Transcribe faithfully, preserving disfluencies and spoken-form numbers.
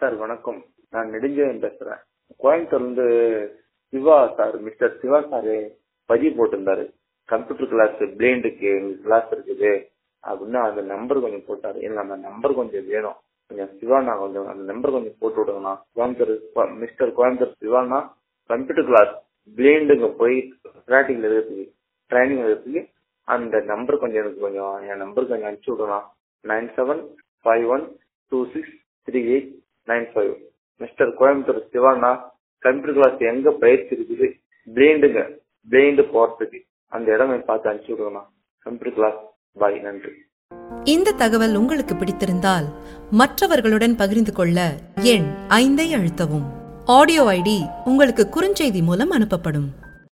Sir வணக்கம். நான் நெடுஞ்செழியன் பேசுறேன். கோயம்புத்தூர்லேருந்து Siva sir, mister Siva sir பதிவு போட்டிருந்தாரு. கம்ப்யூட்டர் கிளாஸ் பிளைண்டுக்கு கிளாஸ் இருக்குது அப்படின்னு அந்த நம்பர் கொஞ்சம் போட்டாரு. எனக்கு அந்த நம்பர் கொஞ்சம் வேணும். கொஞ்சம் சிவானா கொஞ்சம் அந்த நம்பர் கொஞ்சம் போட்டு விடுங்கண்ணா. கோயம்புத்தூர் மிஸ்டர் கோயம்புத்தூர் சிவானா கம்ப்யூட்டர் கிளாஸ் பிளைண்டுங்க போய் ப்ராக்டிக்கல் எழுதுறதுக்கு ட்ரைனிங் எழுதுறதுக்கு அந்த நம்பர் கொஞ்சம் எனக்கு கொஞ்சம் என் நம்பர் கொஞ்சம் அனுப்பிச்சு விடுங்கண்ணா. Nine seven five one two six three eight nine five. Mister Coimbatore சிவானா கம்ப்யூட்டர் கிளாஸ் எங்க பயிற்சி இருக்குது பிளைண்டுங்க பிளைண்டு போறதுக்கு அந்த இடம் பார்த்து அனுப்பிச்சு விடுங்கண்ணா. கம்ப்யூட்டர் கிளாஸ் பாய். நன்றி. இந்த தகவல் உங்களுக்கு பிடித்திருந்தால் மற்றவர்களுடன் பகிர்ந்து கொள்ள எண் ஐந்தை அழுத்தவும். ஆடியோ ஐடி உங்களுக்கு குறுஞ்செய்தி மூலம் அனுப்பப்படும்.